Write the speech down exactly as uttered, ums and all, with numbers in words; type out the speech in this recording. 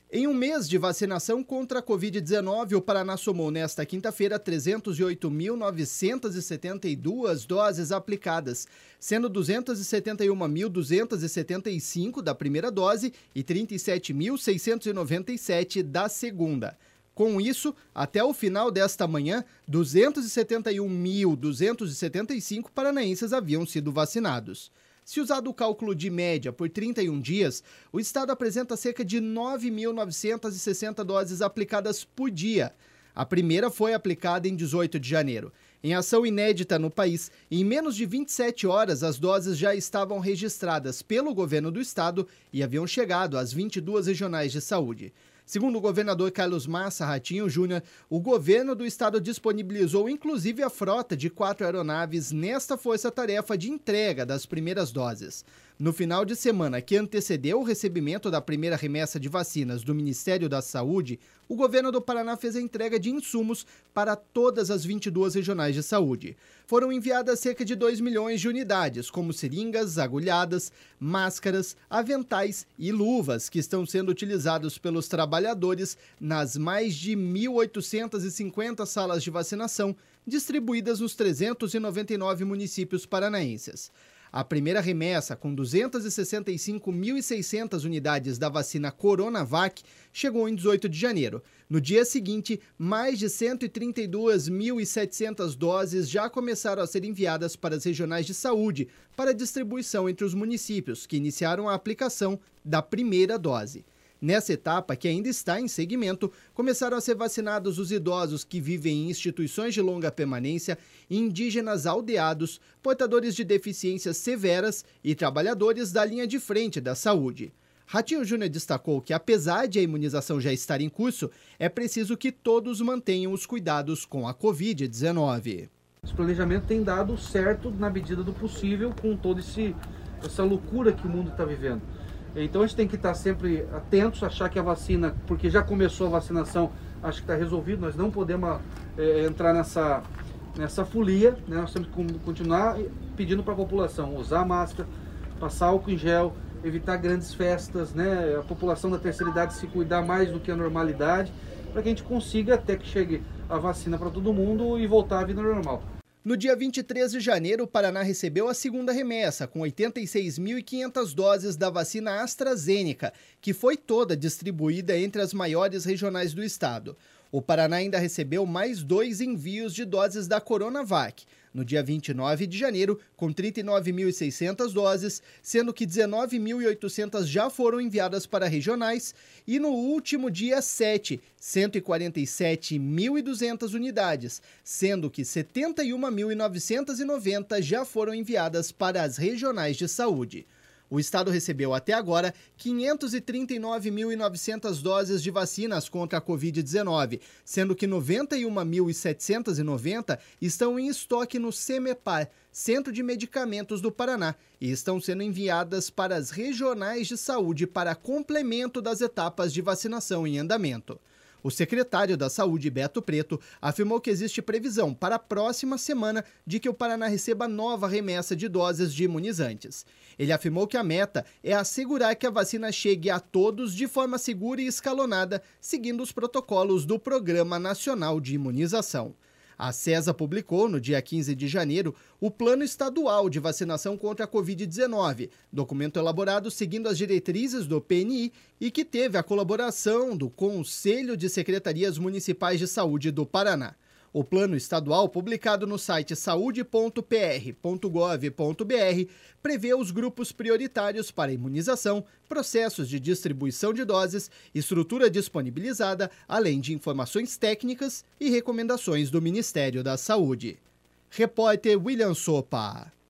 Em um mês de vacinação contra a covid dezenove, o Paraná somou nesta quinta-feira trezentas e oito mil novecentas e setenta e duas doses aplicadas, sendo duzentas e setenta e uma mil duzentas e setenta e cinco da primeira dose e trinta e sete mil seiscentos e noventa e sete da segunda. Com isso, até o final desta manhã, duzentos e setenta e um mil duzentos e setenta e cinco paranaenses haviam sido vacinados. Se usado o cálculo de média por trinta e um dias, o estado apresenta cerca de nove mil novecentas e sessenta doses aplicadas por dia. A primeira foi aplicada em dezoito de janeiro. Em ação inédita no país, em menos de vinte e sete horas, as doses já estavam registradas pelo governo do estado e haviam chegado às vinte e duas regionais de saúde. Segundo o governador Carlos Massa Ratinho Júnior, o governo do estado disponibilizou inclusive a frota de quatro aeronaves nesta força-tarefa de entrega das primeiras doses. No final de semana que antecedeu o recebimento da primeira remessa de vacinas do Ministério da Saúde, o governo do Paraná fez a entrega de insumos para todas as vinte e duas regionais de saúde. Foram enviadas cerca de dois milhões de unidades, como seringas, agulhadas, máscaras, aventais e luvas, que estão sendo utilizados pelos trabalhadores nas mais de mil oitocentas e cinquenta salas de vacinação distribuídas nos trezentos e noventa e nove municípios paranaenses. A primeira remessa, com duzentas e sessenta e cinco mil e seiscentas unidades da vacina Coronavac, chegou em dezoito de janeiro. No dia seguinte, mais de cento e trinta e duas mil e setecentas doses já começaram a ser enviadas para as regionais de saúde para distribuição entre os municípios, que iniciaram a aplicação da primeira dose. Nessa etapa, que ainda está em segmento, começaram a ser vacinados os idosos que vivem em instituições de longa permanência, indígenas aldeados, portadores de deficiências severas e trabalhadores da linha de frente da saúde. Ratinho Júnior destacou que, apesar de a imunização já estar em curso, é preciso que todos mantenham os cuidados com a covid dezenove. Esse planejamento tem dado certo na medida do possível com toda essa loucura que o mundo está vivendo. Então a gente tem que estar sempre atentos, achar que a vacina, porque já começou a vacinação, acho que está resolvido, nós não podemos é, entrar nessa, nessa folia, né? Nós temos que continuar pedindo para a população usar máscara, passar álcool em gel, evitar grandes festas, né? A população da terceira idade se cuidar mais do que a normalidade, para que a gente consiga até que chegue a vacina para todo mundo e voltar à vida normal. No dia vinte e três de janeiro, o Paraná recebeu a segunda remessa, com oitenta e seis mil e quinhentas doses da vacina AstraZeneca, que foi toda distribuída entre as maiores regionais do estado. O Paraná ainda recebeu mais dois envios de doses da Coronavac, no dia vinte e nove de janeiro, com trinta e nove mil e seiscentas doses, sendo que dezenove mil e oitocentas já foram enviadas para regionais, e no último dia sete, cento e quarenta e sete mil e duzentas unidades, sendo que setenta e uma mil novecentas e noventa já foram enviadas para as regionais de saúde. O estado recebeu até agora quinhentas e trinta e nove mil e novecentas doses de vacinas contra a covid dezenove, sendo que noventa e uma mil setecentas e noventa estão em estoque no CEMEPAR, Centro de Medicamentos do Paraná, e estão sendo enviadas para as regionais de saúde para complemento das etapas de vacinação em andamento. O secretário da Saúde, Beto Preto, afirmou que existe previsão para a próxima semana de que o Paraná receba nova remessa de doses de imunizantes. Ele afirmou que a meta é assegurar que a vacina chegue a todos de forma segura e escalonada, seguindo os protocolos do Programa Nacional de Imunização. A CESA publicou, no dia quinze de janeiro, o Plano Estadual de Vacinação contra a covid dezenove, documento elaborado seguindo as diretrizes do P N I e que teve a colaboração do Conselho de Secretarias Municipais de Saúde do Paraná. O plano estadual, publicado no site saúde ponto p r ponto gov ponto b r, prevê os grupos prioritários para imunização, processos de distribuição de doses, estrutura disponibilizada, além de informações técnicas e recomendações do Ministério da Saúde. Repórter William Sopa.